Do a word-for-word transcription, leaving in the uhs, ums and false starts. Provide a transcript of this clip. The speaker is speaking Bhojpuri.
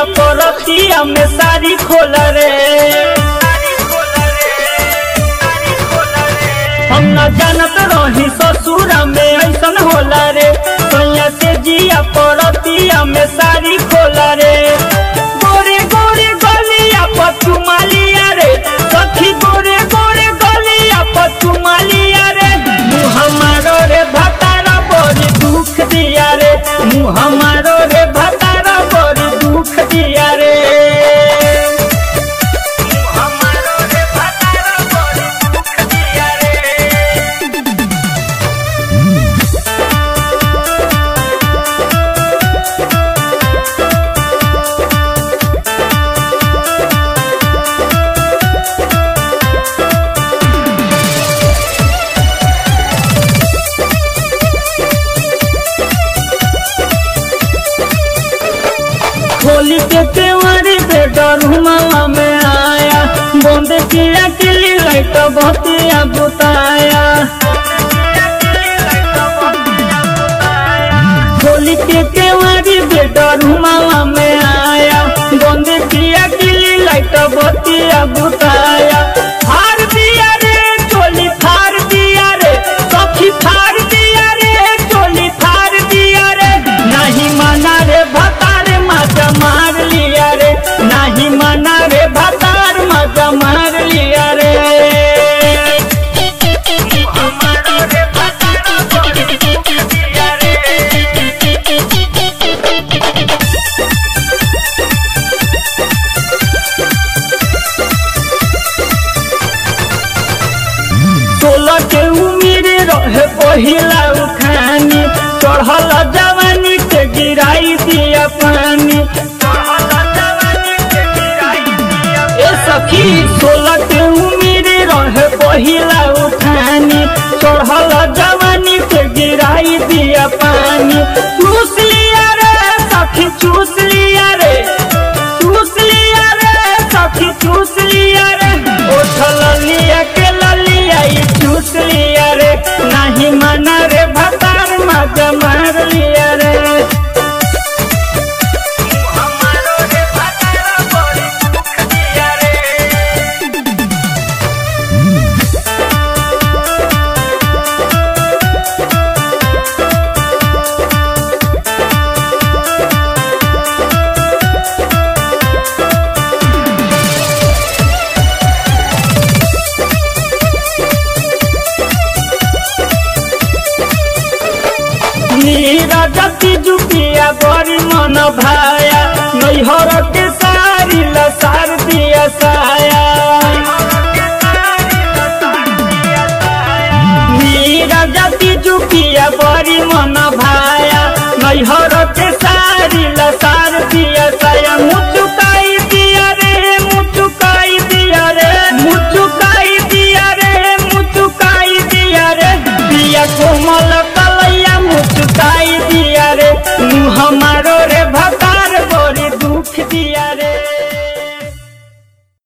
जिया परतिया में सारी खोल रे। हम न जानत रही ससुरा में ऐसन होला रे। सैया से जिया परतिया में सारी खोल रे। गोरे गोरे गलिया पर चुमालिया रे सखी, गोरे गोरे गलिया पर चुमालिया रे। मुँह हमारो रे भतारा बड़ी दुख दिया रे। मुँह हमारो रे भतारा बड़ी दुख दिया रे। खोली के केवारी बेडरूमवा में आया, बंद किया किली लाइट बतिया बुताया। खोली के केवारी बेडरूमवा में आया, बंद किया किली लाइट बतिया बुताया। फार दिया रे चोली फार दिया रे सखी, फार दिया रे चोली फार दिया रे। नहीं माना रे भतार मजा मार लिया रे, नहीं माना रे भतार मजा मार लिया रे। सोलह के उम्र रहे पहिला उठानी, चढ़ल जवानी के गिराई दिया पानी। ए सखी सोलह के उम्र रहे पहिला उठानी, चढ़ल जवानी के गिराई दिया पानी। चूस लिया रे सखी चूस लिया रे, चूस लिया रे सखी चूस लिया रे। उठल लिया के ललिया चूस लिया रे, नहीं माना रे भतार मजा मार लिया रे। नीरजती जुटिया बड़ी मन भाया, नैहर के सारी लसार दिया साया। नीरजती जुटिया बड़ी मन